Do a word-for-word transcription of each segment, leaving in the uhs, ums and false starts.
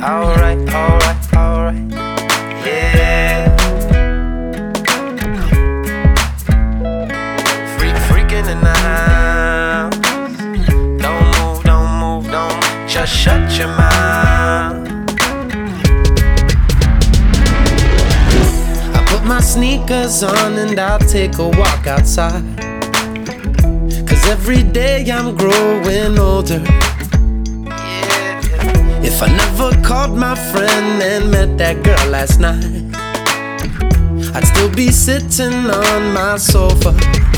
alright, alright, alright. Yeah. Freak, freaking in the house. Don't move, don't move, don't move. Just shut your mouth. I put my sneakers on and I'll take a walk outside. Cause every day I'm growing older. If I never called my friend and met that girl last night, I'd still be sitting on my sofa.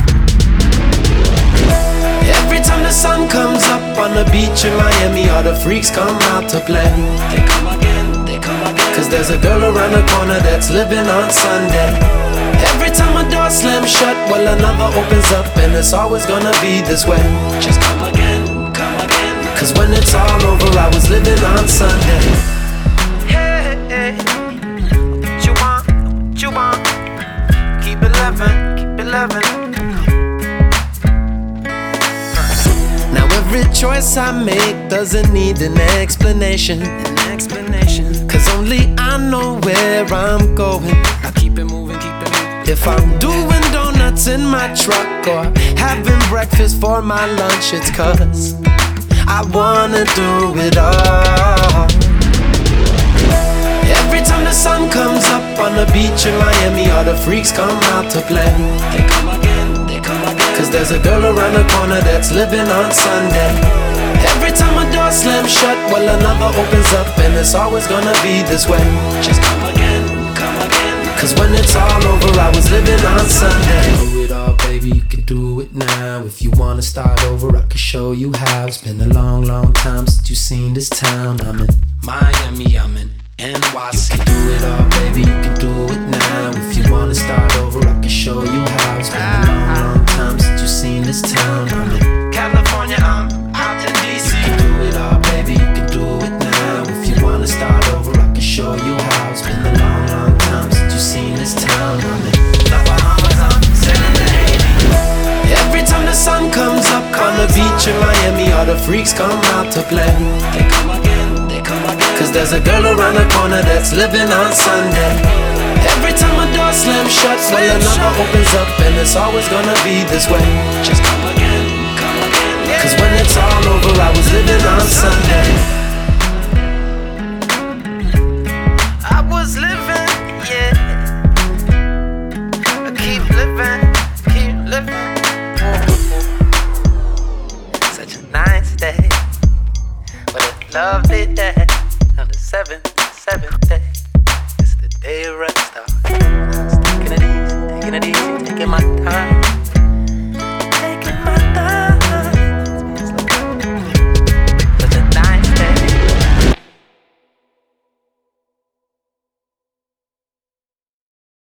Every time the sun comes up on the beach in Miami, all the freaks come out to play. They come again, they come again. Cause there's a girl around the corner that's living on Sunday. Every time a door slams shut, well another opens up, and it's always gonna be this way. Just come again, come again. Cause when it's all over, I was living on Sunday. Hey, hey, what you want, what you want? Keep it lovin', keep it lovin'. Now every choice I make doesn't need an explanation, an explanation. Cause only I know where I'm going. I keep it moving, keep it moving. If I'm doing donuts in my truck or having breakfast for my lunch, it's cause I wanna do it all. Every time the sun comes up on the beach in Miami, all the freaks come out to play. They come again, they come again. Cause there's a girl around the corner that's living on Sunday. Every time a door slams shut, well another opens up, and it's always gonna be this way. Just come again, come again. Cause when it's all over, I was living on Sunday. Do it all, baby, you can do it now. If you wanna start over, I can show you how. It's been a long, long time since you've seen this town. I'm in Miami, I'm in N Y C. You can do it all, baby, you can do it now. If you wanna start over, I can show you how. It's been a long, long time since you've seen this town. I'm in California, I'm out in D C. You can do it all, baby, you can do it now. If you wanna start over, I can show you how. It's been a long, long time since you've seen this town. I'm in the Bahamas, I'm sailing to Haiti. Every time the sun comes up on the beach in Miami, all the freaks come out to play. They come again, they come again. Cause there's a girl around the corner that's living on Sunday. Every time a door slams shut, well another opens up, and it's always gonna be this way. Just come again, come again. Cause when it's all over, I was living on Sunday. I was living, yeah. I keep living, keep living. Such a nice day, what a lovely day. On the seventh, seventh day, it's the day right.